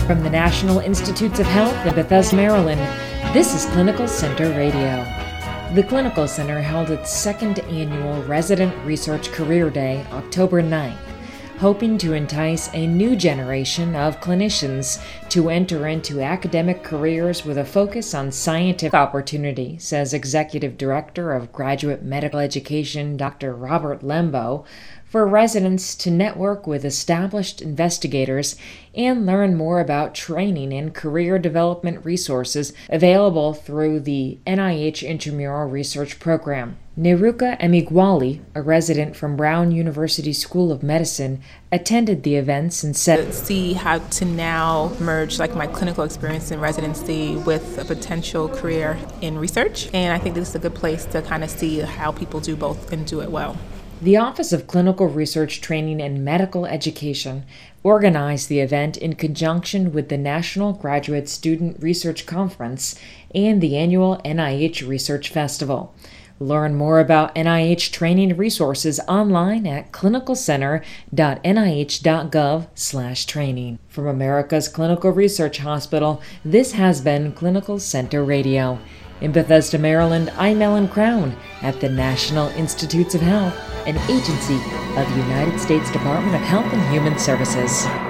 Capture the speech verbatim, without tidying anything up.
From the National Institutes of Health in Bethesda, Maryland, this is Clinical Center Radio. The Clinical Center held its second annual Resident Research Career Day October ninth, hoping to entice a new generation of clinicians to enter into academic careers with a focus on scientific opportunity, says Executive Director of Graduate Medical Education Doctor Robert Lembo, for residents to network with established investigators and learn more about training and career development resources available through the N I H Intramural Research Program. Neruka Emigwali, a resident from Brown University School of Medicine, attended the events and said, "See how to now merge like my clinical experience in residency with a potential career in research, and I think this is a good place to kind of see how people do both and do it well." The Office of Clinical Research Training and Medical Education organized the event in conjunction with the National Graduate Student Research Conference and the annual N I H Research Festival. Learn more about N I H training resources online at clinicalcenter dot N I H dot gov slash training. From America's Clinical Research Hospital, this has been Clinical Center Radio. In Bethesda, Maryland, I'm Ellen Crown at the National Institutes of Health, an agency of the United States Department of Health and Human Services.